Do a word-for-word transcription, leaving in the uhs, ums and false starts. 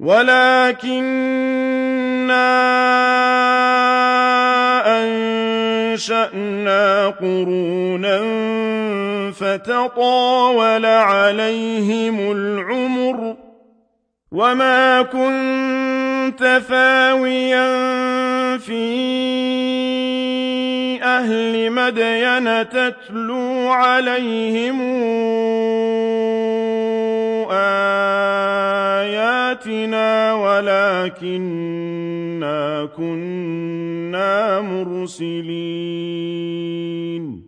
وَلَٰكِنَّا أَنشَأْنَا قُرُونًا فَتَطَاوَلَ عَلَيْهِمُ الْعُمُرُ ۚ وَمَا كُنتَ ثَاوِيًا فِي أَهْلِ مَدْيَنَ تَتْلُو عَلَيْهِمْ آيَاتِنَا وَلَٰكِنَّا كُنَّا مُرْسِلِينَ